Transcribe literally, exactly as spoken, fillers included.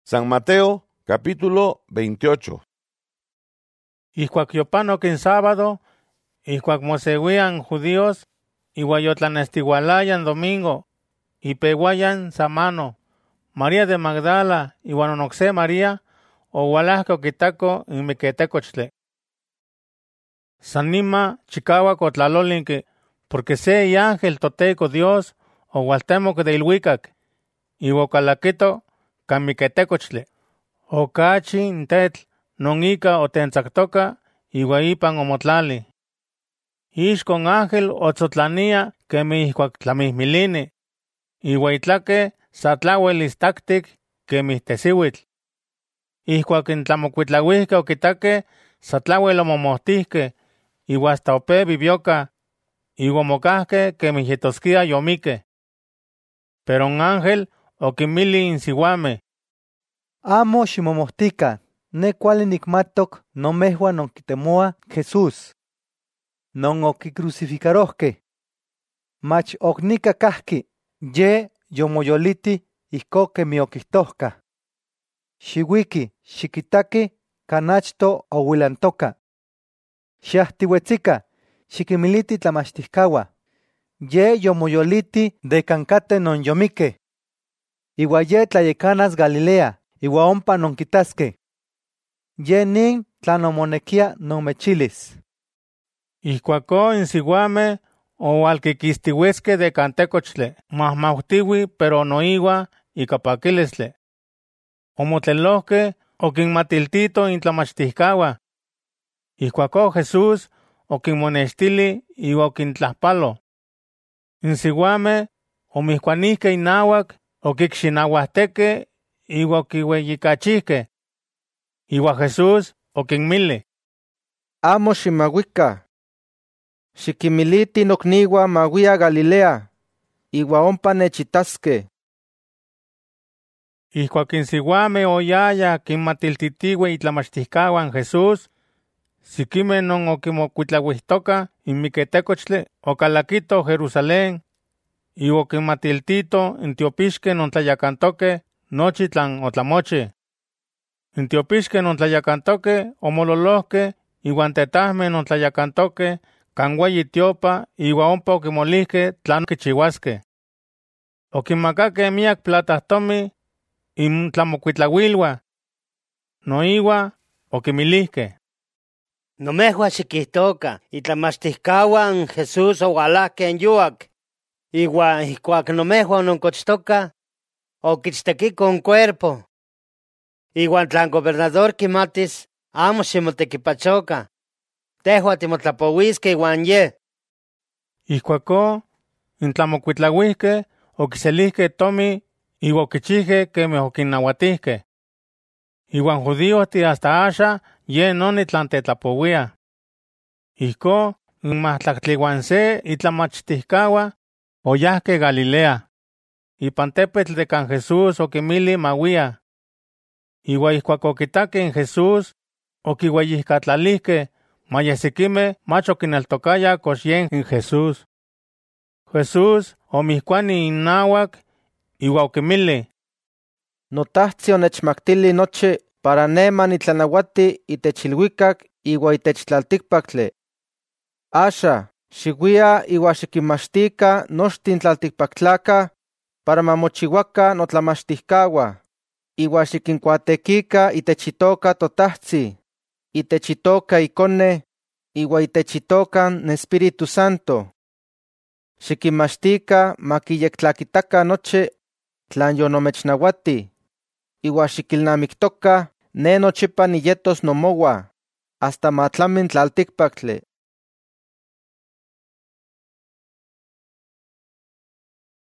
San Mateo, capítulo veintiocho. Ihcuac yopanoc in sábado, ihcuac mosehuian judíos, iuayotlanestigualayan domingo, ipehuayan samano, María de Magdala, iuan onocse María, oualahque oquitaco in miquetecochtle. San nima chicahuac otlalolinque, porque se y ángel toteco Dios, oualtemoc de ilhuicac, iuocalaquito can miquetecochtle, ocachi in tetl, non ica otentzactoca, iua ipan omotlali. Ixcon ángel otzotlania quemi ihcuac tlamihmilini, iua itlaque sa tlauel istactic quemi tesihuitl. Ihcuac in tlamocuitlauihque oquitaque sa tlauel omomohtihque, iua hasta ope vivioca, iua omocahque quemi yetosquia yomique. Pero un ángel oquimili in siuameh: Amo ximomohtica, ne cuali nicmatoc nomehuan nonquitemoa Jesús, non oquicrucificarohque. Mach ocnica cahqui, ye yomoyoliti ihco quemi oquihtohca. Xiuiqui, xiquitaqui, canachto ouilantoca. Xiahtiuetzica, xiquimiliti tlamachtiscaua. Ye yomoyoliti de cancate non yomique. Iua ye tlayecanas Galilea, iua ompa nonquitasque. Ye nin tlanomonequia nomechilis. Ihcuaco in siuameh oualquiquistiuesque de cantecochtle, mahmahtiui pero noiua ica paquilistli. Omotlelohque oquinmatiltito in tlamachtiscaua. Ihcuaco Jesús oquinmonextili iua oquintlahpalo. In siuameh omihcuanihque inauac oquicxinauahteque iua oquiueyicachihque. Iua Jesús oquinmili: Amo ximahuica. Xiquimiliti nocniua mauia Galilea, iua ompa nechitasque. Ihcuac in siuameh oyaya quinmatiltitiue itlamachtiscauan Jesús, siquimeh non oquimocuitlauihtoca in miquetecochtle ocalaquito Jerusalén, iua oquinmatiltito in tiopixque non tlayacantoque nochi tlan otlamochi. In tiopixque non tlayacantoque omololohque iuan tetahmeh non tlayacantoque can ueyi tiopa iua ompa oquimolihque tlan quichiuasque. Oquinmacaque miac platahtomi in tlamocuitlauilua. Noiua oquimilihque: Nomehua xiquihtoca itlamachtiscauan Jesús oualahque en yuac, iua ihcuac nomehua ononcochtoca, oquichtequico un cuerpo. Iuan tlan gobernador quimatis, amo ximotequipachoca. Tehua timotlapouisque iuan ye. Ihcuaco in tlamocuitlauihque oquiselihque tomi iua oquichihque quemeh oquinnauatihque. Iuan judíohtih hasta axa ye noni tlan tetlapouia. Ihco in mahtlactliuan se itlamachtiscaua oyahque Galilea. Ipan tepetl de can Jesús oquimili mauia. Iua ihcuac oquitaque in Jesús, oquiueyihcatlalihque, mayesiquimeh mach oquineltocaya cox yen in Jesús. Jesús omihcuani innauac, iua oquimili: Notahtzi onechmactili nochi para ne manitlanauati itech ilhuicac iua itech tlalticpactli. Axa, xiuia iua xiquinmachtica nochtin tlalticpactlacah para mamochiuaca notlamachtiscaua, iua xiquincuatequica itech itoca Totahtzi, itech itoca Icone, iua itech itoca n Espíritu Santo. Xiquinmachtica maquiyectlaquitaca nochi tlan yonomechnauati, iua xiquilnamictoca ne nochipa niyetos nomoua, hasta matlamin tlalticpactli.